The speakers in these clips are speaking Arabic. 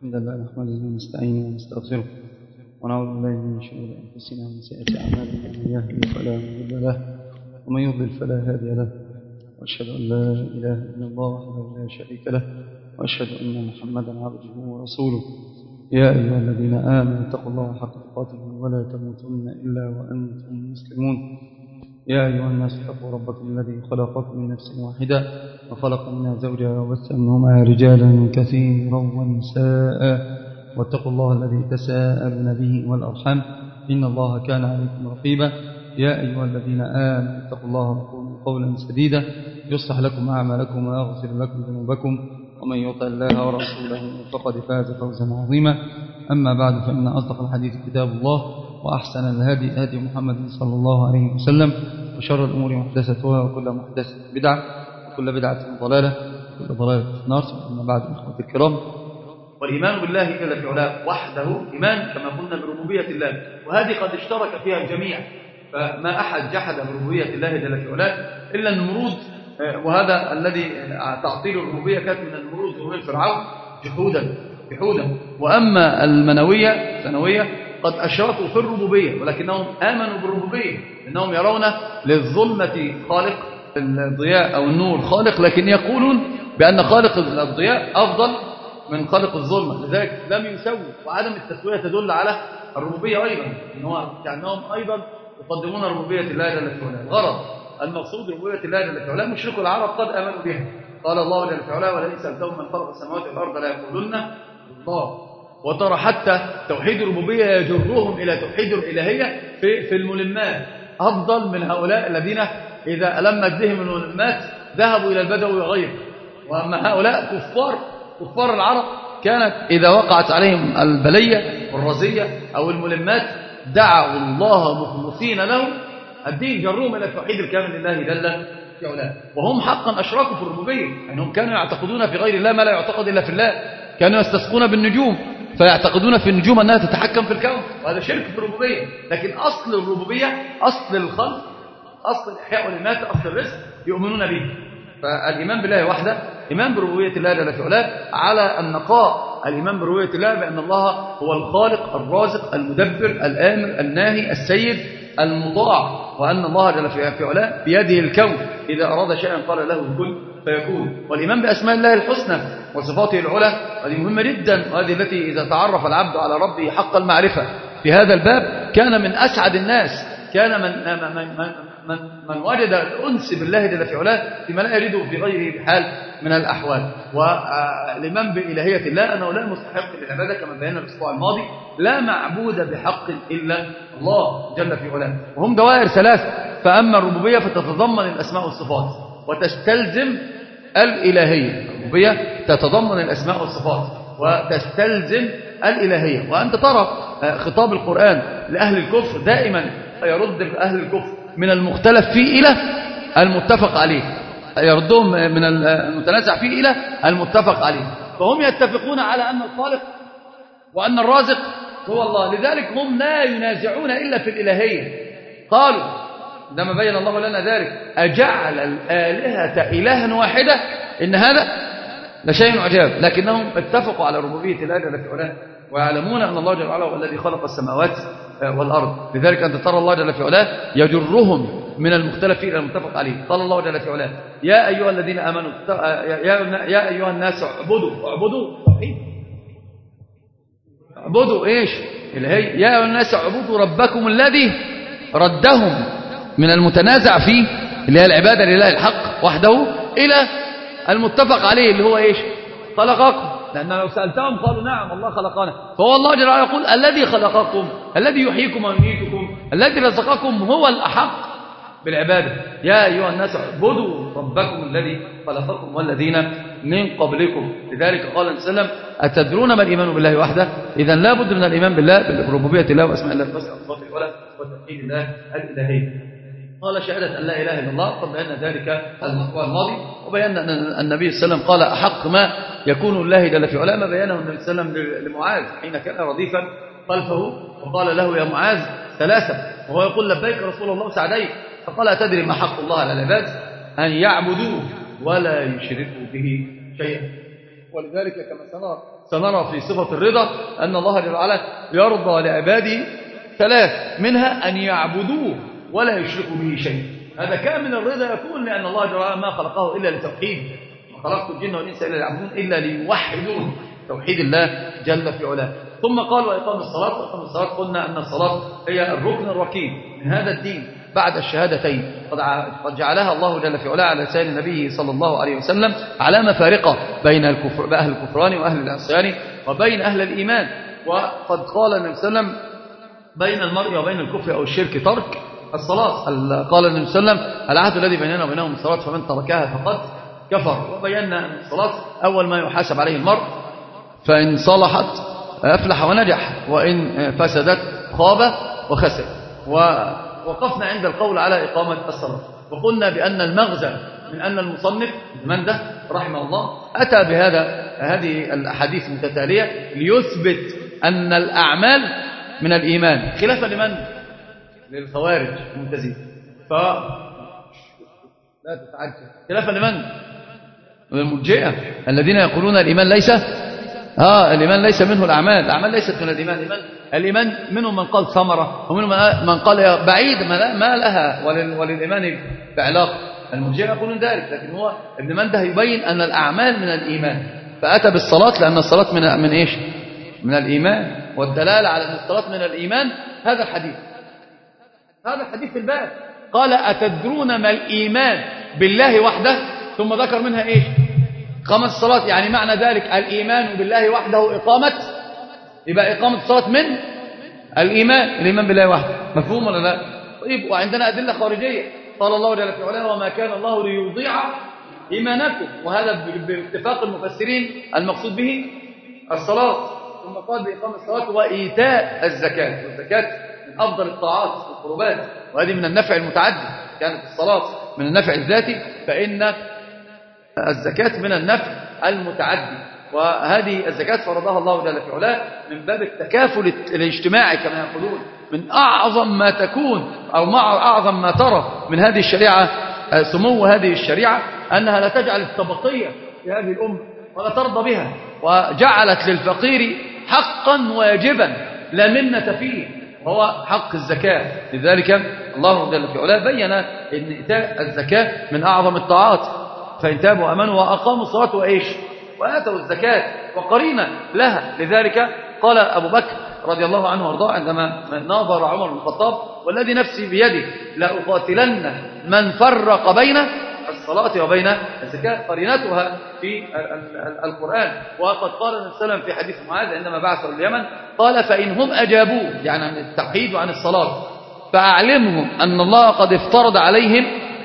الحمد لله نحمده ونستعينه ونستغفره ونعوذ بالله من شرور أنفسنا ومن سيئات أعمالنا من يهده فلا مضل له ومن يضلل فلا هادي له وأشهد أن لا إله إلا الله وحده لا شريك له وأشهد أن محمدا عبده ورسوله يا أيها الذين آمنوا اتقوا الله حق تقاته ولا تموتن إلا وأنتم مسلمون يا أيها الناس اتقوا ربكم الذي خلقكم من نفس واحدة وخلق منها زوجها وبث منهما رجالا كثيرا ونساء واتقوا الله الذي تساءلون به والأرحام إن الله كان عليكم رقيبا يا أيها الذين آمنوا اتقوا الله وقولوا قولا سديدا يصلح لكم أعمالكم ويغفر لكم ذنوبكم ومن يطع الله ورسوله فقد فاز فوزا عظيما أما بعد فإن أصدق الحديث كتاب الله وأحسن الهدي هدي محمد صلى الله عليه وسلم وشر الأمور محدثتها وكل محدثة بدعة وكل بدعة ضلالة وكل ضلالة في النار. أما بعد إخوة الكرام، والإيمان بالله جل في علاه وحده إيمان كما قلنا بربوبية الله، وهذه قد اشترك فيها الجميع، فما أحد جحد بربوبية الله جل في علاه إلا النمرود، وهذا الذي تعطيل الربوبية كانت من النمرود ومن فرعون جحودا. وأما المنوية ثانوية قد أشركوا في الربوبية ولكنهم آمنوا بالربوبية، إنهم يرون للظلمة خالق، الضياء أو النور خالق، لكن يقولون بأن خالق الضياء أفضل من خالق الظلمة، لذلك لم يسووا. وعدم التسوية تدل على الربوبية أيضا، كأنهم أيضا يقدمون ربوبية الله جل في علاه. الغرض المقصود ربوبية الله جل في علاه مشرك العرب قد آمنوا بها. قال الله جل في علاه ولئن سألتهم من خلق السماوات والأرض لا يقولن الله. وترى حتى توحيد الربوبية يجرهم إلى توحيد الإلهية في الملمات، أفضل من هؤلاء الذين إذا ألمت بهم الملمات ذهبوا إلى البدو وغيره. وأما هؤلاء كفار العرب كانت إذا وقعت عليهم البلية والرزية أو الملمات دعوا الله مخلصين له الدين، جرهم إلى التوحيد الكامل لله جل في علاه. وهم حقا أشركوا في الربوبية، أنهم كانوا يعتقدون في غير الله ما لا يعتقد إلا في الله، كانوا يستسقون بالنجوم فيعتقدون في النجوم أنها تتحكم في الكون، وهذا شرك في الربوبية. لكن أصل الربوبية أصل الخلق، أصل الإحياء والإماتة، أصل الرزق يؤمنون به. فالإيمان بالله وحده إيمان بربوبية الله جل في علاه على النقاء، الإيمان بربوبية الله بأن الله هو الخالق الرازق المدبر الآمر الناهي السيد المطاع، وأن الله جل في علاه بيده الكون، إذا أراد شيئا قال له كن فيكون. والإيمان بأسماء الله الحسنى وصفاته العلى، هذه مهمة جدا، وهذه التي إذا تعرف العبد على ربه حق المعرفة في هذا الباب كان من أسعد الناس، كان من وجد الأنس بالله جل في علاه فيما لا يجده في غيره بحال من الأحوال. والإيمان بإلهية الله أنه لا مستحق للعبادة كما بينا الأسبوع الماضي، لا معبود بحق إلا الله جل في علاه. وهم دوائر ثلاث، فأما الربوبية فتتضمن الأسماء والصفات وتستلزم الإلهية. الربوبية تتضمن الأسماء والصفات وتستلزم الإلهية. وأنت ترى خطاب القرآن لأهل الكفر دائما يرد أهل الكفر من المختلف فيه إلى المتفق عليه، يردهم من المتنازع فيه إلى المتفق عليه. فهم يتفقون على أن الخالق وأن الرازق هو الله، لذلك هم لا ينازعون إلا في الإلهية. قالوا عندما بين الله لنا ذلك أجعل الآلهة إلها واحدة إن هذا لشيء عجاب، لكنهم اتفقوا على ربوبية الله جل في علاه ويعلمون أن الله جل وعلا هو الذي خلق السماوات والأرض. لذلك أنت ترى الله جل في علاه يجرهم من المختلف فيه إلى المتفق عليه. قال الله جل في علاه يا أيها الذين آمنوا يا أيها الناس اعبدوا إيش الهي، يا أيها الناس اعبدوا ربكم الذي ردهم من المتنازع فيه اللي هي العبادة لله الحق وحده إلى المتفق عليه اللي هو إيش خلقكم. لأن لو سألتهم قالوا نعم الله خلقنا، فهو الله جل وعلا يقول الذي خلقكم الذي يحييكم ويميتكم الذي رزقكم هو الأحق بالعبادة. يا أيها الناس اعبدوا ربكم الذي خلقكم والذين من قبلكم. لذلك قال النبي صلى الله عليه وسلم أتدرون ما الإيمان بالله وحده؟ إذن لا بد من الإيمان بالله بربوبية الله وأسماء الله الحسنى وصفاته العلى وتوحيد الله الإلهية. قال شهادة أن لا إله إلا الله، قد بينا ذلك الأسبوع الماضي، وبينا أن النبي صلى الله عليه وسلم قال أحق ما يكون الله جل في علاه ما بينه النبي صلى الله عليه وسلم لمعاذ حين كان رديفا خلفه، وقال له يا معاذ ثلاثة وهو يقول لبيك رسول الله سعديك، فقال أتدري ما حق الله على العباد؟ أن يعبدوه ولا يشركوا به شيئا. ولذلك كما سنرى في صفة الرضا أن الله جل وعلا يرضى لعباده 3 منها أن يعبدوه ولا يشركوا به شيء. هذا كامل الرضا يكون لأن الله جل وعلا ما خلقه إلا لتوحيد، ما خلقت الجن والإنس إلا ليعبدون إلا ليوحدون توحيد الله جل في علاه. ثم قال وإقام الصلاة. وإقام الصلاة قلنا أن الصلاة هي الركن الركين من هذا الدين بعد الشهادتين، قد جعلها الله جل في علاه على لسان نبيه صلى الله عليه وسلم علامة فارقة بين أهل الكفران وأهل العصيان وبين أهل الإيمان. وقد قال النبي صلى الله عليه وسلم بين المرء وبين الكفر أو الشرك ترك الصلاة. قال النبي صلى الله عليه وسلم العهد الذي بيننا وبينهم الصلاة فمن تركها فقد كفر. وبينا أن الصلاة أول ما يحاسب عليه المرء، فإن صلحت أفلح ونجح وإن فسدت خاب وخسر. ووقفنا عند القول على إقامة الصلاة، وقلنا بأن المغزى من أن المصنف منده رحمه الله أتى هذه الأحاديث المتتالية ليثبت أن الأعمال من الإيمان، خلافا لمن؟ للخوارج المنتزهين. لا تتعجب، خلافا لمن؟ للمرجئة الذين يقولون الإيمان الإيمان ليس منه الأعمال ليست من الإيمان. الإيمان منهم من قال ثمرة ومنهم من قال بعيد ما لها وللإيمان بعلاقة. المرجئة يقولون ذلك، لكن هو ابن منده يبين أن الأعمال من الإيمان، فأتى بالصلاة لأن الصلاة من إيش؟ من الإيمان. والدلالة على أن الصلاة من الإيمان هذا الحديث في الباب قال أتدرون ما الإيمان بالله وحده، ثم ذكر منها إيش؟ إقامة الصلاة. يعني معنى ذلك الإيمان بالله وحده يبقى إقامة الصلاة من الإيمان بالله وحده. مفهوم ولا لا؟ طيب، وعندنا أدلة خارجية. قال الله جل في علاه وما كان الله ليضيع إيمانكم، وهذا باتفاق المفسرين المقصود به الصلاة. ثم قال بإقامة الصلاة وإيتاء الزكاة، والزكاة من أفضل الطاعات والقربات، وهذه من النفع المتعدي. كانت الصلاة من النفع الذاتي، فإن الزكاة من النفع المتعدي. وهذه الزكاة فرضها الله جل في علاه من باب التكافل الاجتماعي كما يقولون. من أعظم ما تكون أو مع أعظم ما ترى من هذه الشريعة، سمو هذه الشريعة، أنها لا تجعل الطبقية في هذه الأمة ولا ترضى بها، وجعلت للفقير حقا واجبا لا منة فيه، وهو حق الزكاة. لذلك الله جل في علاه بين أن إيتاء الزكاة من أعظم الطاعات. فإن تابوا وأمنوا وأقاموا الصلاة وآتوا الزكاة وقرينا لها. لذلك قال أبو بكر رضي الله عنه وارضاه عندما ناظر عمر بن الخطاب والذي نفسي بيده لأقاتلن من فرق بين الصلاة وبين الزكاة، قرينتها في القرآن. وقد قال النبي صلى الله عليه وسلم في حديث معاذ عندما بعثه اليمن قال فإن هم أجابوه يعني عن التوحيد وعن الصلاة فأعلمهم أن الله قد افترض عليهم،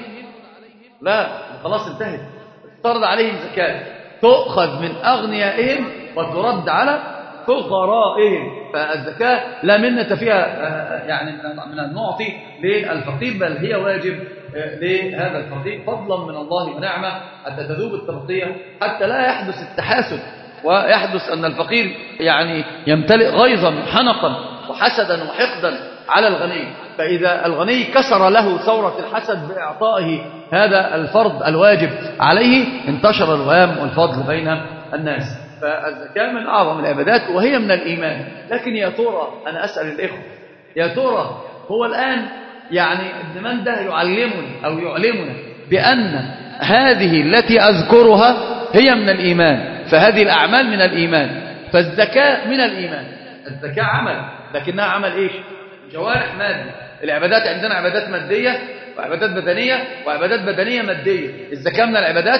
لا خلاص انتهت، افترض عليهم زكاة تؤخذ من أغنيائهم وترد على فقرائهم. فالزكاة لا منة فيها يعني من المعطي للفقير، بل هي واجب لهذا الفقير فضلا من الله ونعمة، حتى تذوب التغطية، حتى لا يحدث التحاسد ويحدث أن الفقير يعني يمتلئ غيظا وحنقا وحسدا وحقدا على الغني. فإذا الغني كسر له ثورة الحسد بإعطائه هذا الفرض الواجب عليه انتشر الوهام والفضل بين الناس. فالزكاة من أعظم العبادات وهي من الإيمان. لكن يا ترى أنا أسأل الإخوة، يا ترى هو الآن يعني ابن منده يعلمنا أو يعلمنا بأن هذه التي أذكرها هي من الإيمان، فهذه الأعمال من الإيمان، فالزكاة من الإيمان. الزكاة عمل، لكنها عمل إيش؟ جوارح مادي. العبادات عندنا عبادات مادية وعبادات بدنية وعبادات بدنية مادية. الزكاة من العبادات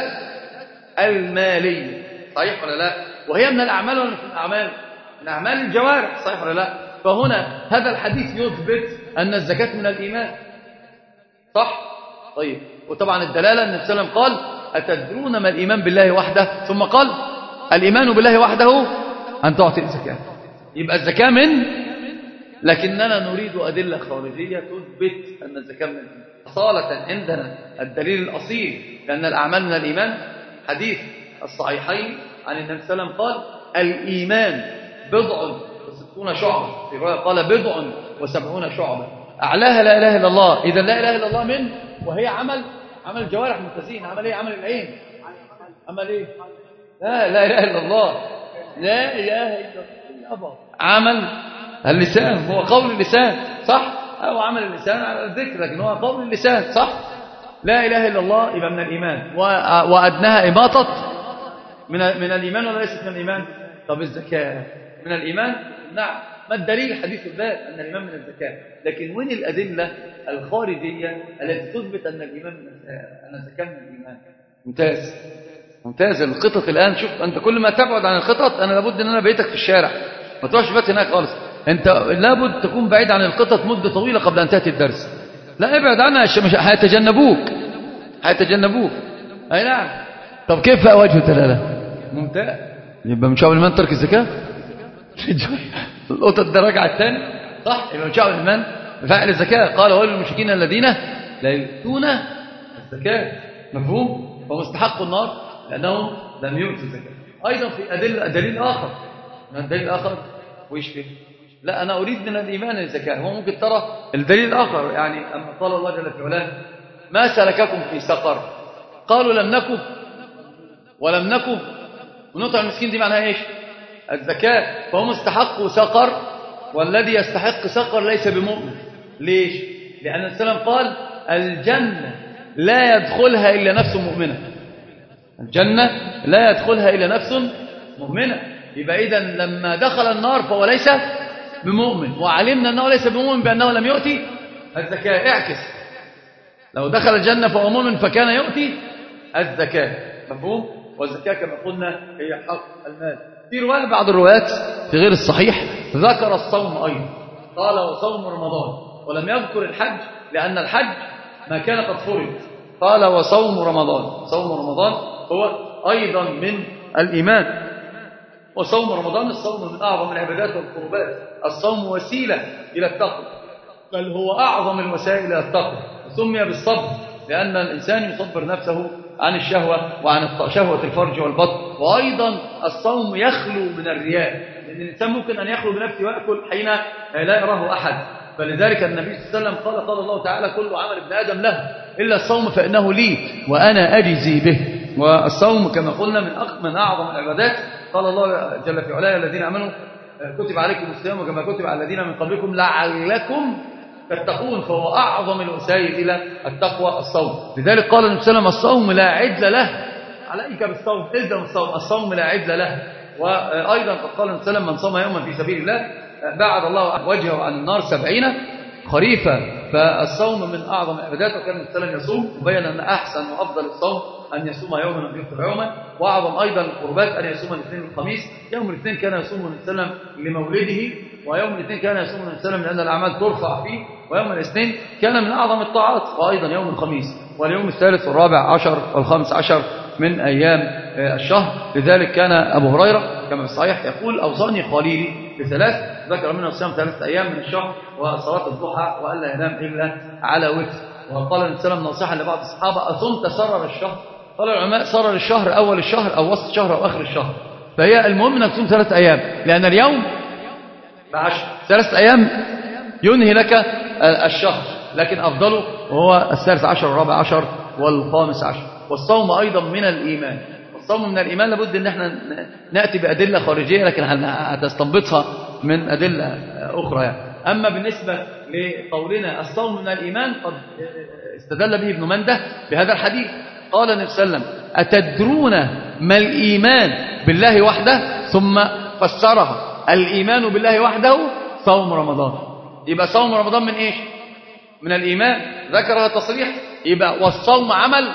المالية، صحيح ولا لا؟ وهي من الأعمال ولا من الأعمال؟ من أعمال الجوارح، صحيح ولا لا؟ فهنا هذا الحديث يثبت أن الزكاة من الإيمان، صح؟ طيب، وطبعا الدلالة أن النبي صلى الله عليه وسلم قال أتدرون ما الإيمان بالله وحده، ثم قال الإيمان بالله وحده أن تعطي الزكاة. يبقى الزكاة من، لكننا نريد أدلة خارجية تثبت أن الزكاة من الإيمان. أصالة عندنا الدليل الأصيل لأن الأعمال من الإيمان حديث الصحيحين عن النبي صلى الله عليه وسلم قال الإيمان 70 شعبة، في رواية قال 70 شعبة، أعلاها لا إله إلا الله. إذا لا إله إلا الله من، وهي عمل الجوارح متزين. عمل إيه؟ عمل العين. عمل إيه؟ لا إله إلا الله، لا إله إلا الله. عمل اللسان هو قول اللسان صح، أو عمل اللسان على الذكر، لكن هو قول اللسان صح. لا إله إلا الله يبقى من الإيمان، وأدناها إماطة من الإيمان ولا ليست من الإيمان؟ طب الزكاة من الإيمان؟ نعم. ما الدليل؟ حديث الباب أن الإيمان من الزكاة. لكن وين الأدلة الخارجية التي تثبت أن الإيمان أن الزكاة من الإيمان؟ ممتاز ممتاز. الخطط الآن، شوف أنت كل ما تبعد عن الخطط، أنا لابد أن أنا بيتك في الشارع، ما تروحش بات هناك خالص. أنت لابد تكون بعيد عن الخطط مدة طويلة قبل أن تأتي الدرس. لا ابعد عنها، هيتجنبوك. أي نعم. طب كيف بقى وجه الدلالة؟ ممتاز. يبقى من شعب الإيمان ترك الزكاة. القطط ده رجع الثاني صح. يبقى من شعب الإيمان فاعل الزكاة. قال ويل للمشركين الذين لا يؤتون الزكاة. مفهوم؟ فمستحقوا النار لأنهم لم يؤتوا الزكاة. أيضا في دليل آخر، من الدليل الآخر وإيش فيه؟ لا أنا أريد من الإيمان الزكاة. هو ممكن ترى الدليل الآخر، يعني أما قال الله جل في علاه ما سلككم في سقر؟ قالوا لم نكن ولم نكن. ونطع المسكين دي معناها إيش؟ الزكاة. فهم استحقوا سقر، والذي يستحق سقر ليس بمؤمن. ليش؟ لأن السلام قال الجنة لا يدخلها إلا نفس مؤمنة. الجنة لا يدخلها إلا نفس مؤمنة. يبقى إذن لما دخل النار فهو ليس بمؤمن، وعلمنا أنه ليس بمؤمن بأنه لم يؤتي الزكاة. اعكس، لو دخل الجنة فهو مؤمن فكان يؤتي الزكاة. مفهوم؟ والزكاة كما قلنا هي حق المال. في رواية بعض الروايات في غير الصحيح ذكر الصوم أيضا، قال وصوم رمضان، ولم يذكر الحج لأن الحج ما كان قد فرض. قال وصوم رمضان. صوم رمضان هو أيضا من الإيمان. وصوم رمضان الصوم من أعظم العبادات والقربات. الصوم وسيلة إلى التقوى، بل هو أعظم الوسائل إلى التقوى. سمي بالصبر لأن الإنسان يصبر نفسه عن الشهوة وعن شهوة الفرج والبطن. وأيضا الصوم يخلو من الرياء، لأن الإنسان ممكن أن يخلو بنفسه ويأكل حين لا يراه أحد. فلذلك النبي صلى الله عليه وسلم قال الله تعالى كل عمل ابن آدم له إلا الصوم فإنه لي وأنا أجزي به. والصوم كما قلنا من أعظم العبادات. قال الله جل في علاه الذين آمنوا كتب عليكم الصيام كما كتب على الذين من قبلكم لعلكم تتقون. فهو أعظم الوسائل إلى التقوى الصوم. لذلك قال النبي صلى الله عليه وسلم الصوم لا عدل له، عليك بالصوم، الزم الصوم، الصوم لا عدل له. وأيضا قد قال النبي صلى الله عليه وسلم من صام يوما في سبيل الله بعد الله وجهه عن النار 70 خريفا. فالصوم من أعظم العبادات. وكان النبي صلى الله عليه وسلم يصوم، وبين أن أحسن وأفضل الصوم أن يصوم يوما ويفطر يوما. وأعظم أيضا القربات أن يصوم الاثنين والخميس. يوم الاثنين كان يصوم النبي صلى الله عليه وسلم لمولده، ويوم الاثنين كان يصوم النبي صلى الله عليه وسلم لأن الأعمال ترفع فيه، ويوم الاثنين كان من أعظم الطاعات. وأيضا يوم الخميس واليوم الثالث والرابع عشر والخامس عشر من أيام الشهر. لذلك كان أبو هريرة كما في الصحيح يقول أوصاني خليلي بثلاث، ذكر منها الصيام 3 أيام من الشهر وصلاة الضحى وألا ينام إلا على وتر. وقال النبي صلى الله عليه وسلم نصيحة لبعض الصحابة أصمت سرر الشهر؟ قال العلماء سرر الشهر أول الشهر أو وسط الشهر أو آخر الشهر. فهي المهم أنك تصوم 3 أيام، لأن اليوم ب10 3 أيام ينهي لك الشهر، لكن أفضله هو الثالث عشر والرابع عشر والخامس عشر. والصوم أيضا من الإيمان. الصوم من الإيمان لابد أن احنا نأتي بأدلة خارجية، لكن هتستنبطها من أدلة أخرى يعني. أما بالنسبة لقولنا الصوم من الإيمان قد استدل به ابن منده بهذا الحديث. قال النبي صلى الله عليه وسلم أتدرون ما الإيمان بالله وحده؟ ثم فسرها الإيمان بالله وحده صوم رمضان. يبقى صوم رمضان من إيش؟ من الإيمان، ذكرها تصريح. يبقى والصوم عمل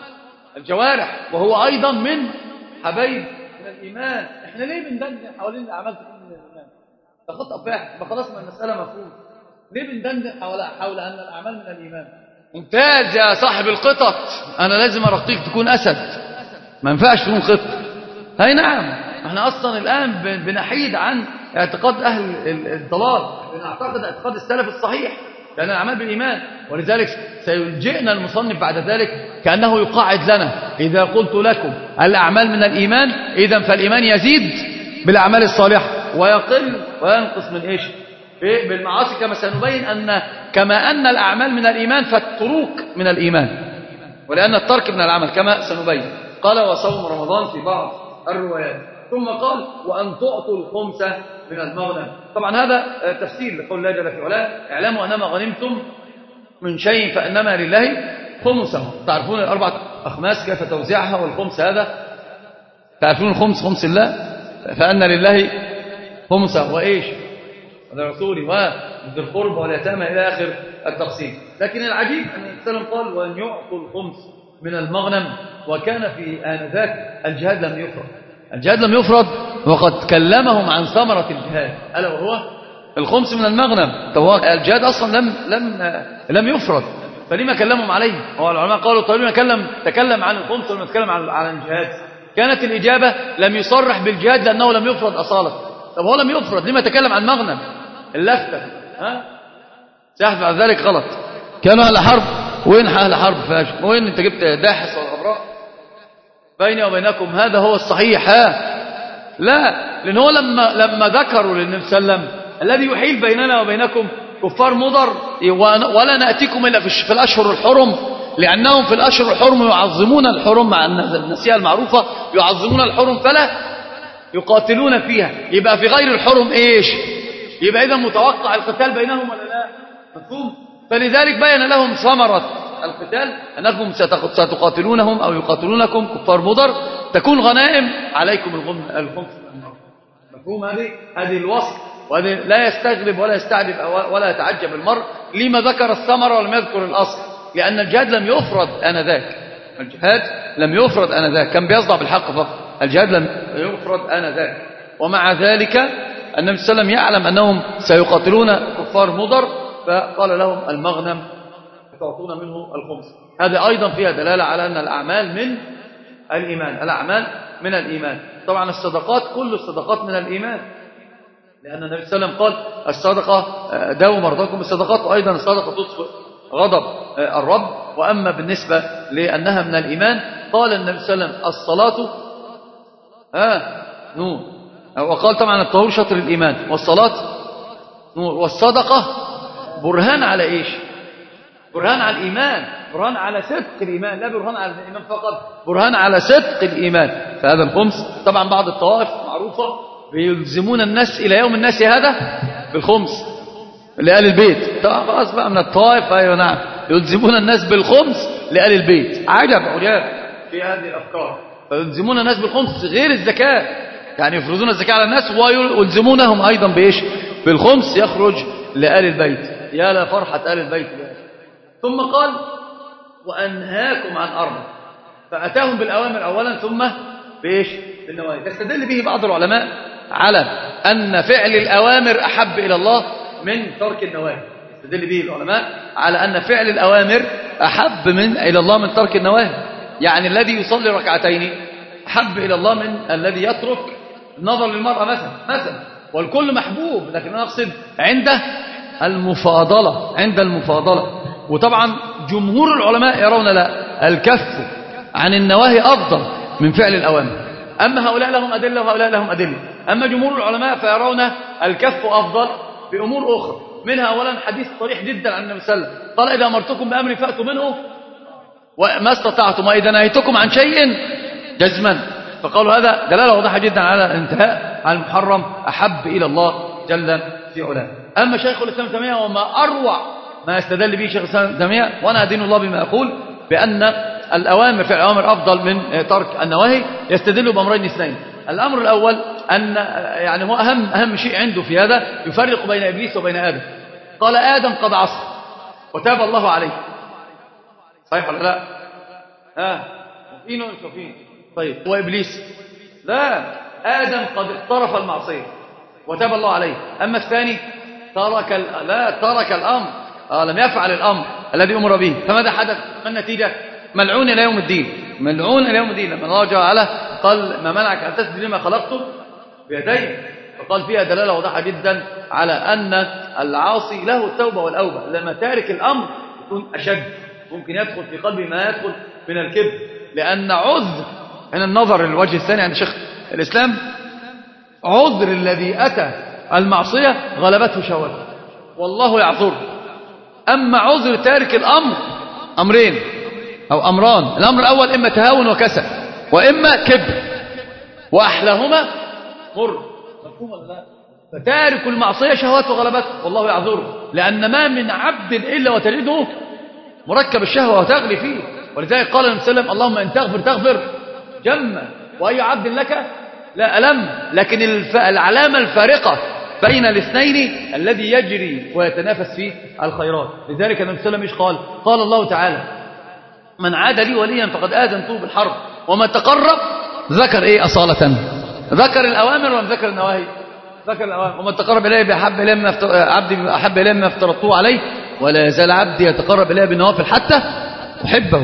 الجوارح وهو أيضا من حبايب من الإيمان. احنا ليه بندندن حوالين الأعمال تكون من الإيمان؟ ده خطأ فاحش. خلاص ما المسألة مفهوم. ليه بندندن حول أن الأعمال من الإيمان؟ ممتاز يا صاحب القطط، أنا لازم أرقيك تكون أسد، ما ينفعش تكون قط. هاي نعم. احنا أصلا الآن بنحيد عن اعتقاد أهل الضلال، بنعتقد اعتقاد السلف الصحيح لأن الأعمال بالإيمان. ولذلك سيلجئنا المصنف بعد ذلك كأنه يقاعد لنا إذا قلت لكم الأعمال من الإيمان إذن فالإيمان يزيد بالأعمال الصالحة ويقل وينقص من إيش؟ بالمعاصي. كما سنبين كما أن الأعمال من الإيمان فالتروك من الإيمان، ولأن الترك من العمل كما سنبين. قال وصوم رمضان في بعض الروايات. ثم قال وأن تعطوا الخمس من المغنم. طبعا هذا تفسير لقول الله جل في علاه اعلموا أنما غنمتم من شيء فإنما لله خمسه. تعرفون الأربعة أخماس كيف توزيعها، والخمس هذا تعرفون الخمس خمس الله، فأن لله خمسه وإيش ولرسوله وذي القرب واليتامى إلى آخر التقسيم. لكن العجيب أن السلام قال وأن يعطوا الخمس من المغنم، وكان في آنذاك الجهاد لم يفرض. الجهاد لم يفرض وقد كلمهم عن ثمرة الجهاد ألا وهو الخمس من المغنم. طب الجهاد أصلا لم يفرض، فلما كلمهم عليه؟ هو العلماء قالوا طيب لما تكلم عن الخمس ولما تكلم عن الجهاد؟ كانت الإجابة لم يصرح بالجهاد لأنه لم يفرض أصالة. طب هو لم يفرض لما تكلم عن مغنم؟ اللفتة سيحدث بعد ذلك غلط. كانوا أهل حرب، وين أهل حرب فاشل؟ وين أنت جبت داحس والغبراء؟ بيني وبينكم هذا هو الصحيح. لا، لأن هو لما ذكروا للنبي صلى الله عليه وسلم الذي يحيل بيننا وبينكم كفار مضر ولا نأتيكم إلا في الأشهر الحرم، لأنهم في الأشهر الحرم يعظمون الحرم مع النسيئة المعروفة، يعظمون الحرم فلا يقاتلون فيها. يبقى في غير الحرم إيش؟ يبقى إذا متوقع القتال بينهم ولا لا؟ مفهوم؟ فلذلك بين لهم ثمرة القتال أنكم ستقاتلونهم أو يقاتلونكم كفار مضر، تكون غنائم عليكم الخمس. مفهوم؟ هذه الوصف، وهذه لا يستغرب ولا يستعجب ولا يتعجب المرء لما ذكر الثمرة ولم يذكر الأصل، لأن الجهاد لم يفرض آنذاك. الجهاد لم يفرض آنذاك، كان بيصدع بالحق فقط. الجهاد لم يفرض آنذاك، ومع ذلك النبي صلى الله عليه وسلم يعلم أنهم سيقاتلون كفار مضر، فقال لهم المغنم تعطون منه الخمس. هذا أيضا فيها دلالة على أن الأعمال من الإيمان. الأعمال من الإيمان. طبعا الصدقات كل الصدقات من الإيمان، لأن النبي صلى الله عليه وسلم قال الصدقة داووا مرضاكم بالصدقات، وأيضا الصدقة تطفئ غضب الرب. وأما بالنسبة لأنها من الإيمان قال النبي صلى الله عليه وسلم الصلاة نور، وقال طبعا الطهور شطر الإيمان، والصلاة نور، والصدقة برهان على إيش؟ برهان على الإيمان، برهان على صدق الإيمان، لا برهان على الإيمان فقط، برهان على صدق الإيمان. فهذا الخمس طبعا بعض الطوائف معروفة بيلزمون الناس إلى يوم الناس هذا بالخمس لآل البيت. طبعا خلاص بقى من الطوائف، أيوة نعم، يلزمون الناس بالخمس لآل البيت. عجب عجاب في هذه الأفكار، فيلزمون الناس بالخمس غير الزكاة، يعني يفرضون الزكاة على الناس ويلزمونهم أيضا بإيش؟ بالخمس يخرج لآل البيت. يا لا فرحة آل البيت. ثم قال وأنهاكم عن أربع، فأتاهم بالأوامر أولا ثم بإيش؟ بالنواهي. تستدل به بعض العلماء على أن فعل الأوامر أحب إلى الله من ترك النواهي. تستدل به العلماء على أن فعل الأوامر أحب إلى الله من ترك النواهي. يعني الذي يصلي ركعتين أحب إلى الله من الذي يترك النظر للمرأة مثلا. والكل محبوب، لكن أنا أقصد عند المفاضلة. وطبعا جمهور العلماء يرون لا، الكف عن النواهي أفضل من فعل الأوامر. أما هؤلاء لهم أدلة وهؤلاء لهم أدلة. أما جمهور العلماء فيرون الكف أفضل بأمور أخرى، منها أولا حديث صريح جدا عن النبي صلى الله عليه وسلم قال إذا أمرتكم بأمر فأتوا منه وما استطعتم، وإذا نهيتكم عن شيء جزما. فقالوا هذا دلالة واضحة جدا على الانتهاء عن المحرم أحب إلى الله جل في علاه. أما شيخ الإسلام تيمية وما أروع ما يستدل به شيخ الإسلام تيمية، وأنا أدين الله بما أقول بأن الأوامر في الأوامر أفضل من ترك النواهي، يستدل بأمرين اثنين. الأمر الأول أن يعني هو أهم شيء عنده في هذا يفرق بين إبليس وبين آدم. قال آدم قد عصى وتاب الله عليه، صحيح ولا لا؟ فين طيب وإبليس لا، آدم قد اقترف المعصية وتاب الله عليه. أما الثاني ترك الأمر، لم يفعل الأمر الذي أمر به. فماذا حدث؟ ما النتيجة؟ ملعون إلى يوم الدين. لما الله جل وعلا قال ما منعك أن تسجد لما خلقته بيدي، فقال فيها دلالة واضحة جدا على أن العاصي له التوبة والأوبة. لما تارك الأمر يكون أشد، ممكن يدخل في قلبه ما يدخل من الكبر، لأن عذر هنا النظر للوجه الثاني عند شيخ الإسلام، عذر الذي أتى المعصية غلبته شهوته والله يعذر. أما عذر تارك الأمر أمرين أو أمران. الأمر الأول إما تهاون وكسل، وإما كبر. وأحلاهما مر. مفهوم ولا لا؟ فتارك المعصية شهوات وغلبته والله يعذره، لأن ما من عبد إلا وتجده مركب الشهوة وتغلي فيه. ولذلك قال النبي صلى الله عليه وسلم اللهم إن تغفر جمّا وأي عبد لك لا ألم. لكن العلامة الفارقة بين الاثنين الذي يجري ويتنافس فيه الخيرات. لذلك النبي صلى الله عليه وسلم قال الله تعالى من عاد لي وليا فقد آذنته بالحرب. وما تقرب ذكر إيه أصالة؟ ذكر الأوامر ولا ذكر النواهي؟ ذكر الأوامر. وما تقرب إليه بأحب إليه عبدي أحب إليه مما افترضته عليه ولا يزال عبدي يتقرب إليه بالنوافل حتى أحبه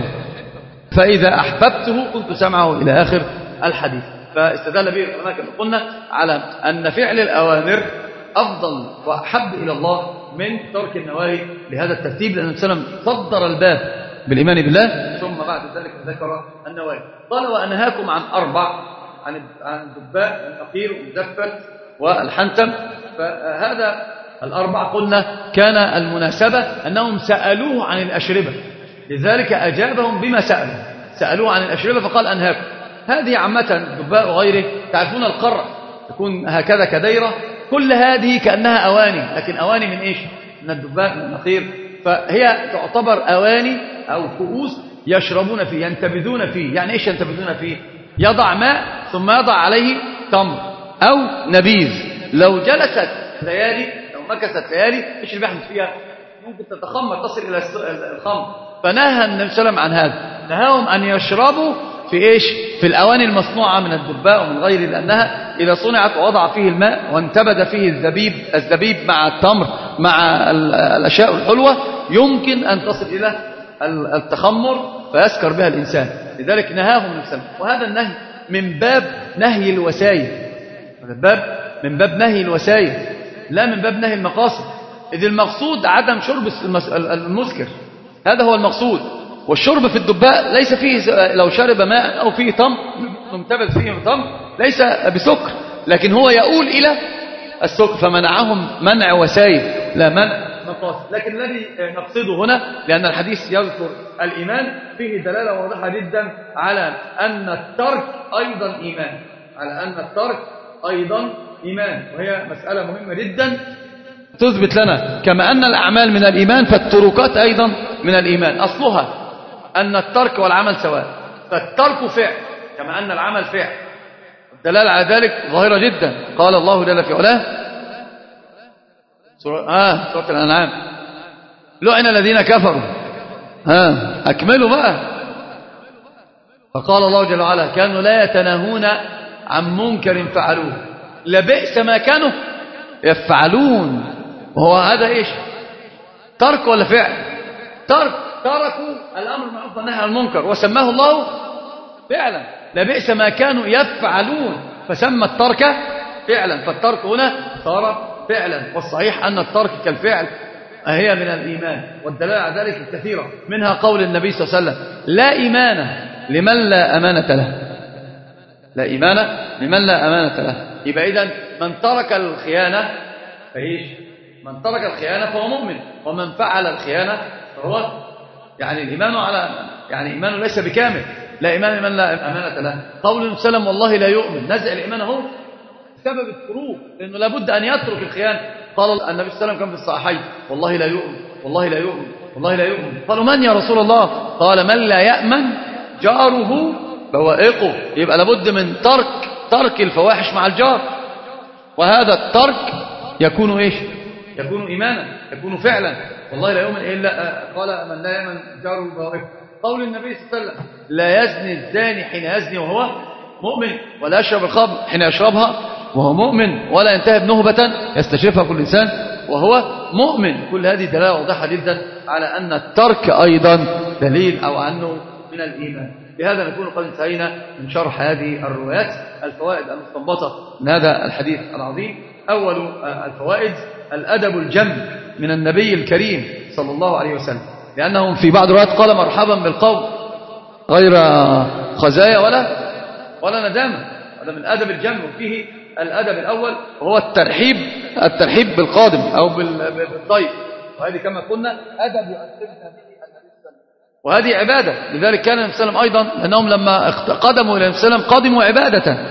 فإذا أحببته كنت سمعه إلى آخر الحديث. فاستدل به العلماء كما قلنا على أن فعل الأوامر أفضل وأحب إلى الله من ترك النواهي لهذا الترتيب، لأن النبي صلى الله عليه وسلم صدر الباب بالإيمان بالله ثم بعد ذلك ذكر النواهي. قال وأنهاكم عن 4 عن الدباء الأخير والمزفل والحنتم. فهذا 4 قلنا كان المناسبة أنهم سألوه عن الأشربة، لذلك أجابهم بما سألوه عن الأشربة فقال أنهاكم. هذه عامة الدباء وغيره تعرفون القرع تكون هكذا كديرة، كل هذه كأنها أواني، لكن أواني من إيش؟ من الدباء من النخير. فهي تعتبر أواني أو كؤوس يشربون فيه ينتبذون فيه. يعني إيش ينتبذون فيه؟ يضع ماء ثم يضع عليه تمر أو نبيذ. لو جلست ليالي لو مكثت ليالي إيش اللي بيحدث فيها؟ ممكن تتخمر تصل إلى الخمر. فنهى النبي صلى الله عليه وسلم عن هذا، نهاهم أن يشربوا في إيش؟ في الأواني المصنوعة من الدباء ومن غيره، لأنها إذا صنعت ووضع فيه الماء وانتبذ فيه الزبيب مع التمر مع الأشياء الحلوة يمكن أن تصل إلى التخمر فيسكر بها الإنسان. لذلك نهاهم النبي صلى الله عليه وسلم. وهذا النهي من باب نهي الوسائل، من باب نهي الوسائل لا من باب نهي المقاصد، إذ المقصود عدم شرب المسكر، هذا هو المقصود. والشرب في الدباء ليس فيه لو شرب ماء أو فيه تمر ممتبذ فيه تمر ليس بسكر، لكن هو يؤول إلى السكر، فمنعهم منع وسائل لا منع مقاصد. لكن الذي نقصده هنا لأن الحديث يذكر الإيمان فيه دلالة واضحة جدا على أن الترك أيضا إيمان، وهي مسألة مهمة جدا تثبت لنا كما أن الأعمال من الإيمان فالتركات أيضا من الإيمان. أصلها أن الترك والعمل سواء، فالترك فعل كما أن العمل فعل. الدلالة على ذلك ظاهرة جدا. قال الله جل في علاه سورة الأنعام لعن الذين كفروا أكملوا بقى. فقال الله جل وعلا كانوا لا يتناهون عن منكر فعلوه لبئس ما كانوا يفعلون. وهو هذا إيش؟ ترك ولا فعل؟ تركوا الأمر بالمعروف والنهي عن المنكر وسماه الله فعلا. لبئس ما كانوا يفعلون فسمى الترك فعلا. فالترك هنا صار فعلا، والصحيح أن الترك كالفعل هي من الإيمان. والدلالة على ذلك كثيرة، منها قول النبي صلى الله عليه وسلم لا إيمان لمن لا أمانة له. لا إيمان لمن لا أمانة له. يبقى إذن من ترك الخيانة فإيش؟ من ترك الخيانة فهو مؤمن، ومن فعل الخيانة فهو الإيمان إيمانه ليس بكامل. لا إيمان لمن لا أمانة له. قول النبي صلى الله عليه وسلم والله لا يؤمن، نزع الإيمان هو سبب الخروج، لأنه لابد أن يترك الخيانة. قال النبي صلى الله عليه وسلم كان في الصحيحين والله لا يؤمن والله لا يؤمن والله لا يؤمن. قالوا من يا رسول الله؟ قال من لا يأمن جاره بوائقه. يبقى لابد من ترك الفواحش مع الجار، وهذا الترك يكون إيش؟ يكون إيمانا، يكون فعلا. والله لا يؤمن إلا قال من لا يأمن جاره بوائقه. قول النبي صلى الله عليه وسلم لا يزني الزاني حين يزني وهو مؤمن، ولا يشرب الخمر حين يشربها وهو مؤمن، ولا ينتهب نهبة يستشرفها كل إنسان وهو مؤمن. كل هذه دلالة واضحة جدا على أن الترك أيضا دليل أو أنه من الإيمان. بهذا نكون قد انتهينا من شرح هذه الروايات. الفوائد المستنبطة من هذا الحديث العظيم: أول الفوائد الأدب الجم من النبي الكريم صلى الله عليه وسلم، لأنهم في بعض الروايات قال مرحبا بالقوم غير خزايا ولا ندامة. هذا من أدب الجم. وفيه الأدب الأول وهو الترحيب بالقادم أو بالضيف، وهذه كما قلنا أدب يؤدبنا به النبي صلى الله عليه وسلم، وهذه عبادة. لذلك كان النبي صلى الله عليه وسلم أيضا أنهم لما قدموا إلى النبي صلى الله عليه وسلم قدموا عبادة،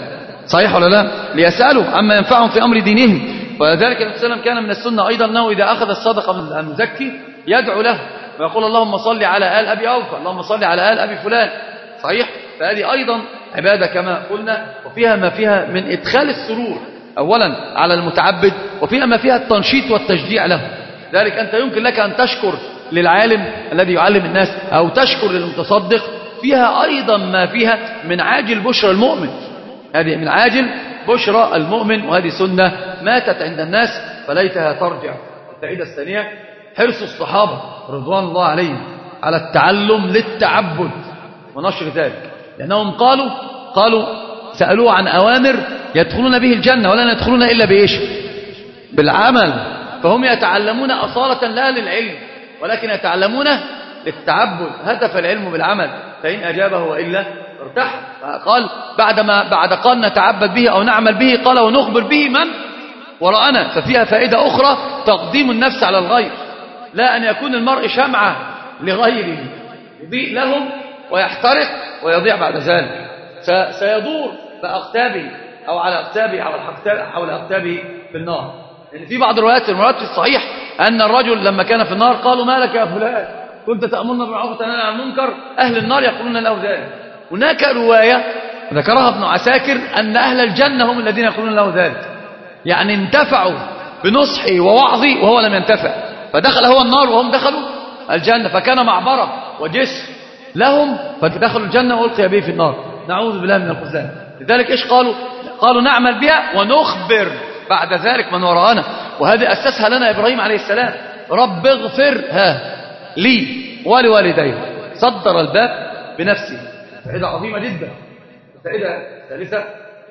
صحيح ولا لا؟ ليسألوا عما ينفعهم في أمر دينهم. ولذلك النبي صلى الله عليه وسلم كان من السنة أيضا أنه إذا أخذ الصدقة من المزكي يدعو له ويقول اللهم صل على آل أبي أوفى، اللهم صل على آل أبي فلان. صحيح؟ فهذه أيضا عبادة كما قلنا، وفيها ما فيها من إدخال السرور أولا على المتعبد، وفيها ما فيها التنشيط والتشجيع له. ذلك أنت يمكن لك أن تشكر للعالم الذي يعلم الناس أو تشكر للمتصدق، فيها أيضا ما فيها من عاجل بشرى المؤمن، هذه من عاجل بشرى المؤمن، وهذه سنة ماتت عند الناس فليتها ترجع. الفائدة الثانية حرص الصحابة رضوان الله عليهم على التعلم للتعبد ونشر ذلك، لأنهم قالوا سألوه عن أوامر يدخلون به الجنة ولن يدخلون إلا بإيش؟ بالعمل. فهم يتعلمون أصالة لا للعلم، ولكن يتعلمون للتعبد، هدف العلم بالعمل، فإن أجابه وإلا ارتاح. قال بعد قال نتعبد به أو نعمل به، قال ونخبر به من وراءنا. ففيها فائدة أخرى تقديم النفس على الغير، لا أن يكون المرء شمعة لغيره يضيء لهم ويحترق ويضيع بعد ذلك، سيدور بأقتابه أو على أقتابه حول أقتابه في النار. يعني في بعض الروايات في الصحيح أن الرجل لما كان في النار قالوا ما لك يا فلان كنت تأمرنا بالمعروف وتنهانا عن المنكر، أهل النار يقولون له ذلك. هناك رواية ذكرها ابن عساكر أن أهل الجنة هم الذين يقولون له ذلك، يعني انتفعوا بنصحي ووعظي وهو لم ينتفع، فدخل هو النار وهم دخلوا الجنة، فكان معبرة وجسر لهم، فدخلوا الجنة وألقي به في النار، نعوذ بالله من الخذلان. لذلك إيش قالوا نعمل بها ونخبر بعد ذلك من وراءنا. وهذه أسسها لنا إبراهيم عليه السلام، رب اغفر لي ولوالدي، صدر الباب بنفسه. فائدة عظيمة جدا. الفائدة الثالثة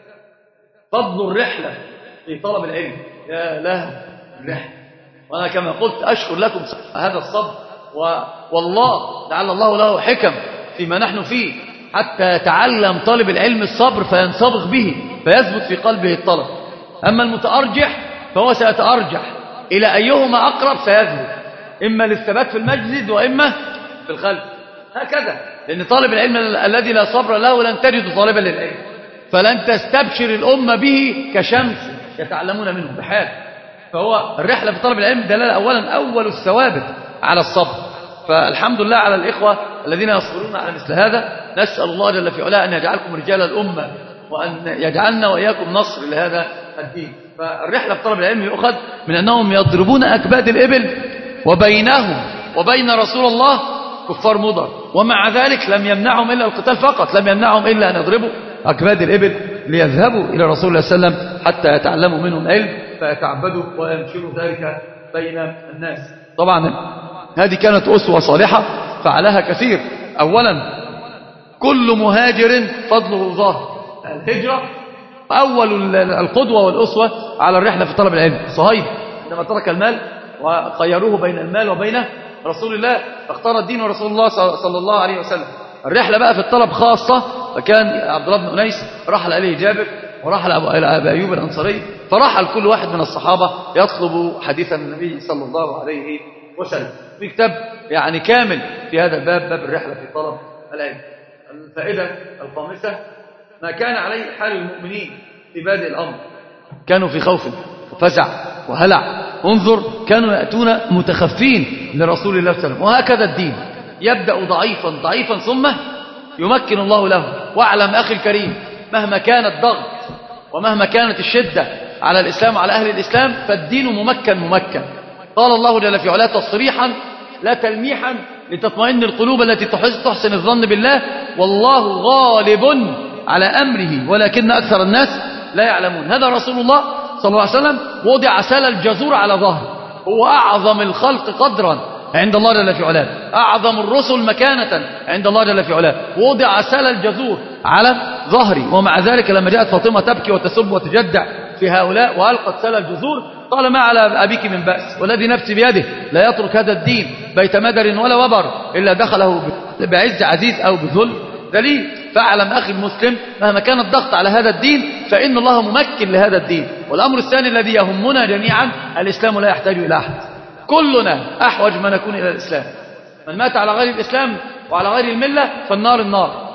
فضل الرحلة في طلب العلم. يا له الرحلة، وأنا كما قلت أشكر لكم هذا الصبر، والله لعل الله له حكم فيما نحن فيه حتى يتعلم طالب العلم الصبر فينصبغ به فيثبت في قلبه الطلب. أما المتأرجح فهو سيتأرجح إلى أيهما أقرب سيذهب، إما للثبات في المجلد وإما في الخلف، هكذا. لأن طالب العلم الذي لا صبر له لن تجد طالبا للعلم، فلن تستبشر الأمة به كشمس يتعلمون منه بحال. فهو الرحلة في طلب العلم دلالة أولا أول الثوابت على الصبر. فالحمد لله على الإخوة الذين يصبرون على مثل هذا. نسأل الله جل في علاه أن يجعلكم رجال الأمة وأن يجعلنا وإياكم نصر لهذا الدين. فالرحلة في طلب العلم يؤخذ من أنهم يضربون أكباد الإبل وبينهم وبين رسول الله كفار مضر، ومع ذلك لم يمنعهم إلا القتال فقط، لم يمنعهم إلا أن يضربوا أكباد الإبل ليذهبوا إلى رسول الله صلى الله عليه وسلم حتى يتعلموا منه العلم فيتعبدوا وينشروا ذلك بين الناس. طبعا هذه كانت أسوة صالحة فعلها كثير. أولا كل مهاجر فضله ظاهر، الهجرة أول القدوة والأسوة على الرحلة في طلب العلم. صهيب عندما ترك المال وخيروه بين المال وبين رسول الله فاختار الدين ورسول الله صلى الله عليه وسلم. الرحلة بقى في الطلب خاصة، فكان عبد الله بن أنيس رحل إليه جابر ورحل إلى أبي أيوب الأنصاري، فرحل كل واحد من الصحابة يطلب حديث النبي صلى الله عليه وسلم. في كتاب يعني كامل في هذا الباب، باب الرحلة في طلب العلم. الفائدة الخامسة ما كان عليه حال المؤمنين في بادئ الأمر، كانوا في خوف وفزع وهلع. انظر كانوا يأتون متخفين لرسول الله صلى الله عليه وسلم. وهكذا الدين يبدأ ضعيفا ضعيفا ثم يمكن الله له. واعلم أخي الكريم مهما كان الضغط ومهما كانت الشدة على الإسلام وعلى أهل الإسلام فالدين ممكن. قال الله جل في علاه تصريحا لا تلميحا لتطمئن القلوب التي تحسن الظن بالله، والله غالب على أمره ولكن أكثر الناس لا يعلمون. هذا رسول الله صلى الله عليه وسلم وضع سال الجزور على ظهره، هو أعظم الخلق قدرا عند الله جل في علاه، أعظم الرسل مكانة عند الله جل في علاه، وضع سال الجزور على ظهري. ومع ذلك لما جاءت فاطمة تبكي وتسب وتجدع في هؤلاء وألقت سال الجزور قال ما على أبيك من بأس، والذي نفسي بيده لا يترك هذا الدين بيت مدر ولا وبر إلا دخله بعز عزيز أو بذل ذليل. فاعلم أخي المسلم مهما كان الضغط على هذا الدين فإن الله ممكن لهذا الدين. والأمر الثاني الذي يهمنا جميعا الإسلام لا يحتاج إلى أحد، كلنا أحوج ما نكون إلى الإسلام. من مات على غير الإسلام وعلى غير الملة فالنار النار.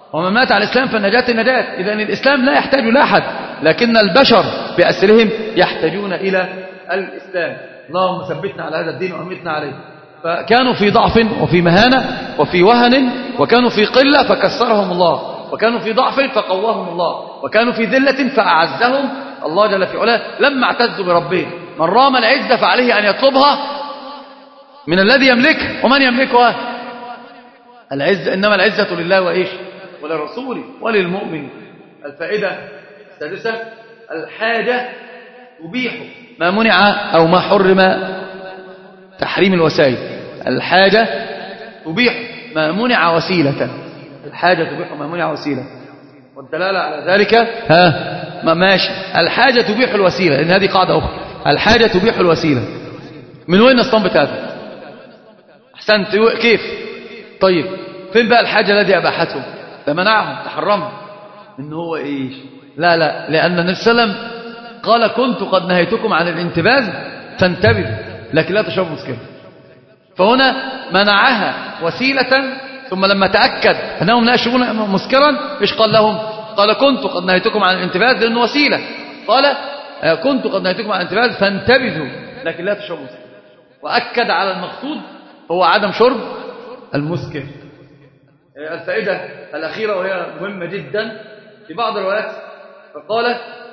ومن مات على الإسلام فالنجاة النجاة. إذن الإسلام لا يحتاج إلى أحد، لكن البشر بأسرهم يحتاجون إلى الإسلام. اللهم ثبتنا على هذا الدين وأمتنا عليه. فكانوا في ضعف وفي مهانة وفي وهن، وكانوا في قلة فكسرهم الله، وكانوا في ضعف فقواهم الله، وكانوا في ذلة فأعزهم الله جل في علاه لما اعتزوا بربهم. من رام العزة فعليه أن يطلبها من الذي يملكه. ومن يملكها؟ العزة، إنما العزة لله وإيش؟ وللرسول وللمؤمن. الفائدة السادسة: الحاجة تبيح ما منع أو ما حرم، تحريم الوسائل. الحاجة تبيح ما منع وسيلة. الحاجة تبيح ما منع وسيلة، والدلالة على ذلك ما ماشي. الحاجة تبيح الوسيلة، لأن هذه قاعدة أخرى. الحاجة تبيح الوسيلة. من وين نستنبط هذا؟ أحسنت. كيف؟ طيب فين بقى الحاجة الذي أباحته؟ فمنعهم، تحرمهم. إن هو إيش؟ لا لأن النبي صلى الله عليه وسلم قال: كنت قد نهيتكم عن الانتباذ فانتبذوا لكن لا تشربوا مسكرا. فهنا منعها وسيلة، ثم لما تأكد أنهم لا يشربون مسكرا إيش قال لهم؟ قال: كنت قد نهيتكم عن الانتباذ، لأنه وسيلة. قال: كنت قد نهيتكم عن الانتباذ فانتبذوا لكن لا تشربوا مسكرا. وأكد على المقصود هو عدم شرب المسكر. الفائدة الأخيرة وهي مهمة جدا في بعض الروايات، فقال: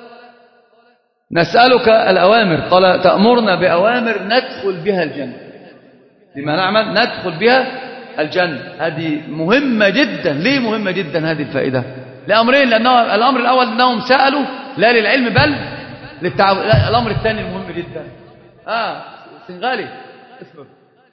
نسألك الأوامر. قال: تأمرنا بأوامر ندخل بها الجنة. لما نعمل ندخل بها الجنة. هذه مهمة جدا. ليه مهمة جدا هذه الفائدة؟ لأمرين. لأنه الأمر الأول أنهم سألوا لا للعلم بل للتعبد. الأمر الثاني المهم جدا سنغالي اسمه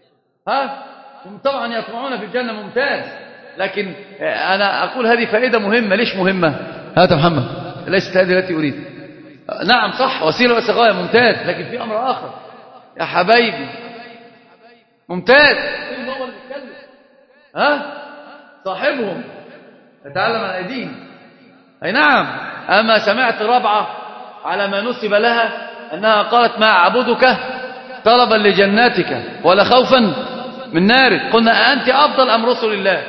هم طبعا يطمعون في الجنة، ممتاز. لكن أنا أقول هذه فائدة مهمة. ليش مهمة؟ هذا محمد ليست هذه التي أريد. نعم صح، وسيلة وسغاية، ممتاز. لكن في أمر آخر يا حبايبي، ممتاز. هو اللي بيتكلم صاحبهم يتعلم عن أيديهم. أي نعم. أما سمعت رابعة على ما نسب لها أنها قالت: ما أعبدك طلبا لجناتك ولا خوفا من نارك. قلنا: أنت أفضل أم رسل الله؟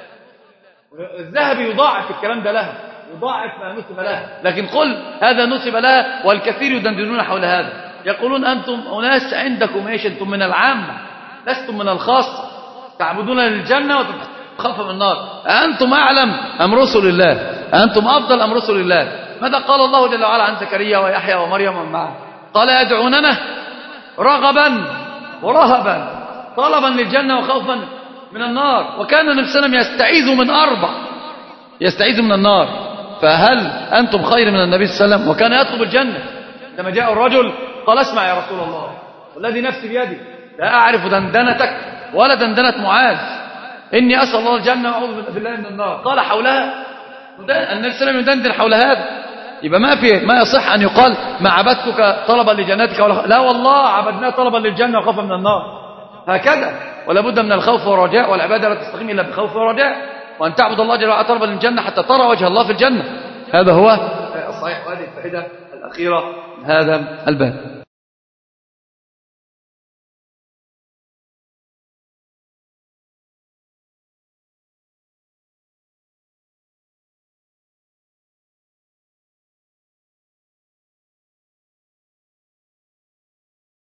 الذهبي يضاعف الكلام ده لها، يضاعف ما نسب لها. لكن قل هذا نسب لها، والكثير يدندنون حول هذا، يقولون: أنتم أناس عندكم إيش؟ أنتم من العامة لستم من الخاصة، تعبدون للجنة وتخافوا من النار. أنتم أعلم أم رسل الله؟ أنتم أفضل أم رسل الله؟ ماذا قال الله جل وعلا عن زكريا ويحيى ومريم ومن معه؟ قال: يدعوننا رغبا ورهبا طلبا للجنة وخوفا من النار. وكان النبي صلى الله عليه وسلم يستعيذ من 4، يستعيذ من النار. فهل أنتم خير من النبي صلى الله عليه وسلم؟ وكان يطلب الجنة. لما جاء الرجل قال: اسمع يا رسول الله، والذي نفسي بيدي لا أعرف دندنتك ولا دندنة معاذ، إني أسأل الله الجنة وأعوذ بالله من النار. قال: حولها؟ النبي صلى الله عليه وسلم يدندن حول هذا. يبقى ما يصح أن يقال: ما عبدتك طلبا لجنتك لا والله عبدناه طلبا للجنة وخوفا من النار. هكذا. ولا بد من الخوف والرجاء، والعبادة لا تستقيم إلا بخوف ورجاء، وأن تعبد الله جل وعلا طلبا للجنة حتى ترى وجه الله في الجنة. هذا هو الصحيح. وهذه الفائدة الأخيرة من هذا الباب.